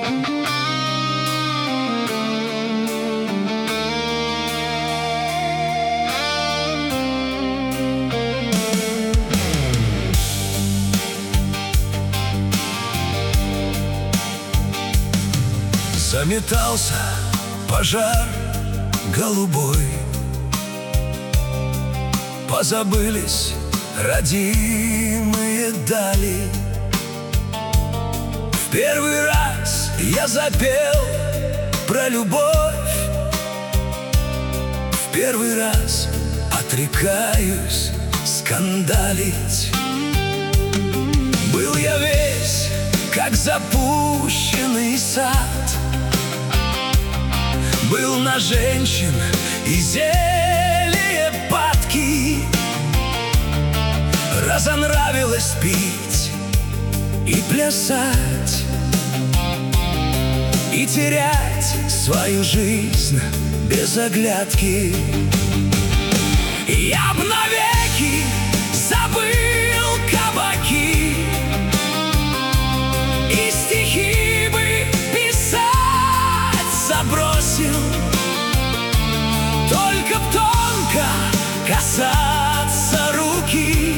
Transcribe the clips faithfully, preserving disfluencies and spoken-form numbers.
Заметался пожар голубой, позабылись родимые дали. В первый раз я запел про любовь, в первый раз отрекаюсь скандалить. Был я весь, как запущенный сад, был на женщин и зелье падки. Разонравилось пить и плясать, и терять свою жизнь без оглядки. Я б навеки забыл кабаки, и стихи бы писать забросил, только б тонко касаться руки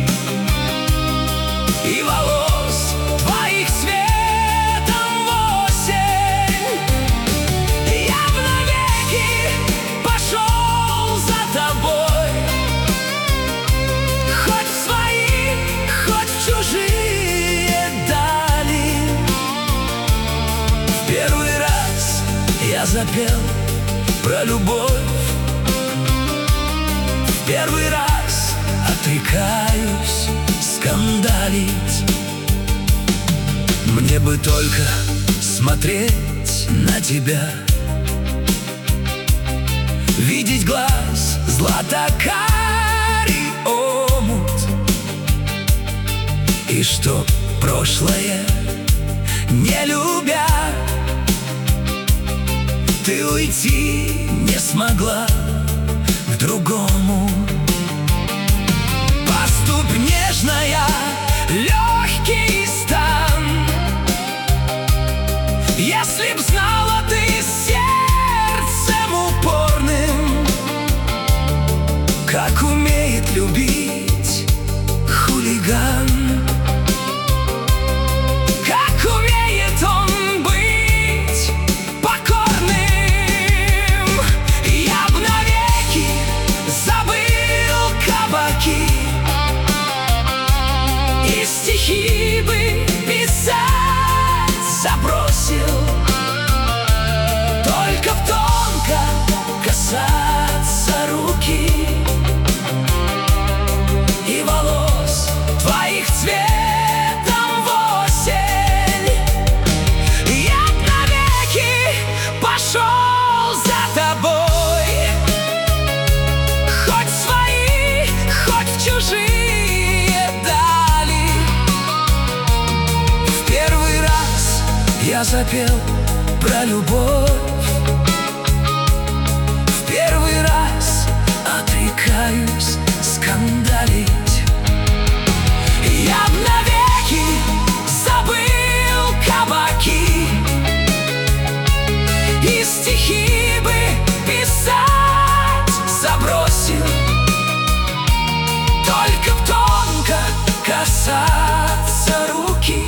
и волос твоих цветом в осень. Я б навеки пошел за тобой, хоть в свои, хоть в чужие дали. В первый раз я запел про любовь, в первый раз отрекаюсь скандалить. Мне бы только смотреть на тебя, видеть глаз златокарий омут, и что прошлое не любя, ты уйти не смогла к другому. Поступь нежная, легкий стан, если б знала ты сердцем упорным, как умеет любить хулиган. Как умеет он быть покорным. Я б навеки забыл кабаки, и стихи бы писать забросил, только б тонко касаться руки и волос твоих цветом в осень. Я б навеки пошел за тобой, хоть в свои, хоть в чужие дали. В первый раз я запел про любовь, в первый раз отрекаюсь скандалить. Я б навеки забыл кабаки, и стихи бы писать забросил, только б тонко касаться руки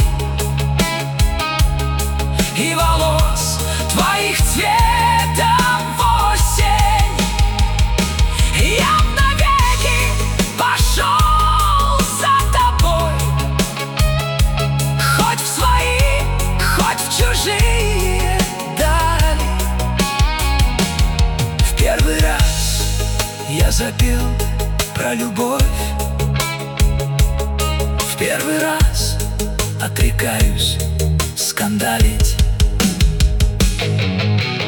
и волос твоих цветом в осень. Я б навеки пошел за тобой, хоть в свои, хоть в чужие дали. В первый раз я запел про любовь, в первый раз отрекаюсь скандалить.